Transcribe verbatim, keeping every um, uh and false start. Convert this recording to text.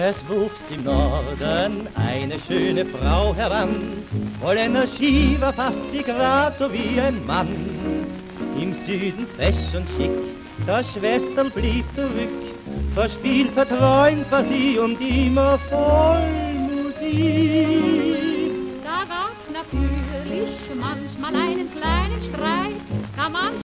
Es wuchs im Norden eine schöne Frau heran, Holländer Schieber fasst sie grad so wie ein Mann. Im Süden fesch und schick, das Schwesterl blieb zurück, verspielt, verträumt war sie und immer voll Musik. Da gab's natürlich manchmal einen kleinen Streit, da manchmal